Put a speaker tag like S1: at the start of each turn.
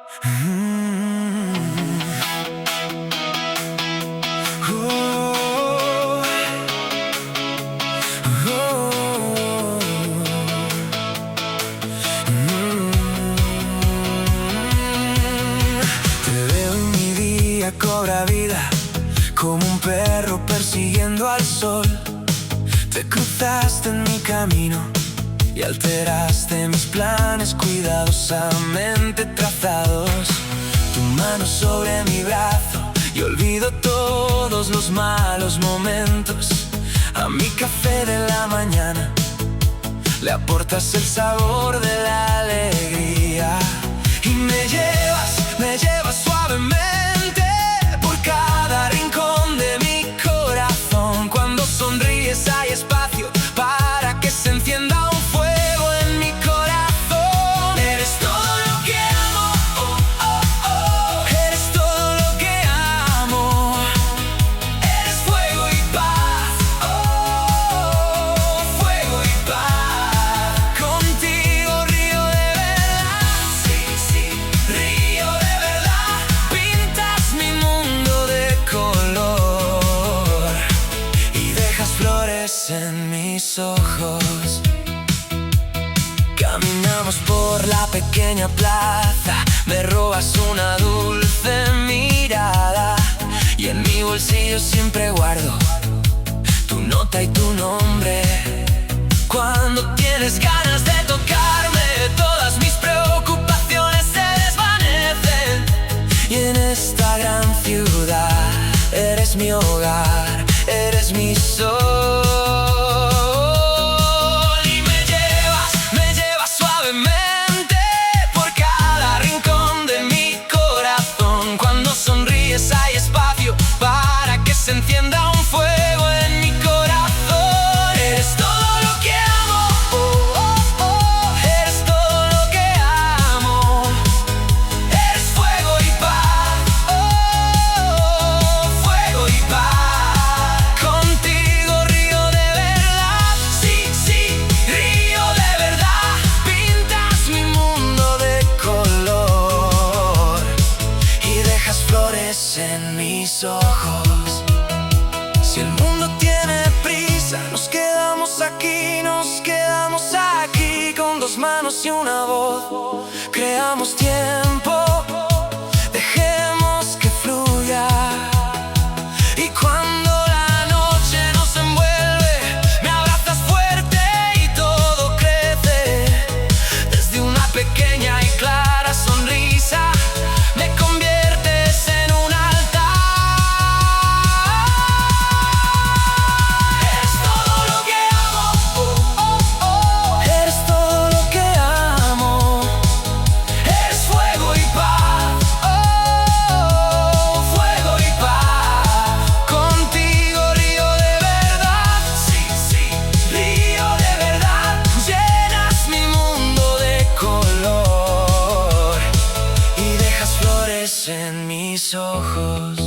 S1: Te veo y mi día cobra vida, como un perro persiguiendo al sol. Te cruzaste en mi camino y alteraste mis planes cuidadosamente trazados. Tu mano sobre mi brazo y olvido todos los malos momentos. A mi café de la mañana le aportas el sabor de la alegría. Y me llevas suavemente por cada rincón de mi corazón. Cuando sonríes hay espacio para que se encienda un fuego en mi corazón. Eres todo lo que amo, oh, oh, oh. Eres todo lo que amo. Eres fuego y paz, oh, fuego y paz. Contigo río de verdad, sí, sí, río de verdad. Pintas mi mundo de color y dejas flores en mis ojos. Caminamos por la pequeña plaza, me robas una dulce mirada y en mi bolsillo siempre guardo tu nota y tu nombre. Cuando tienes ganas de tocarme, todas mis preocupaciones se desvanecen. Y en esta gran ciudad eres mi hogar, eres mi sol. Y me llevas suavemente por cada rincón de mi corazón. Cuando sonríes hay espacio para que se encienda un fuego en mi corazón. Eres todo lo que amo, oh, oh, oh. Eres todo lo que amo. Eres fuego y paz, oh, fuego y paz. Contigo río de verdad, sí, sí, río de verdad. Pintas mi mundo de color y dejas flores en mis ojos. Si el mundo tiene prisa, nos quedamos aquí con dos manos y una voz. Creamos tiempo, dejemos que fluya. Y cuando la noche nos envuelve, me abrazas fuerte y todo crece. Desde una pequeña y clara sonrisa me conviertes en un altar. Eres todo lo que amo, oh, oh, oh. Eres todo lo que amo. Eres fuego y paz, oh, fuego y paz. Contigo río de verdad, sí, sí, río de verdad. Llenas mi mundo de color y dejas flores en mis ojos.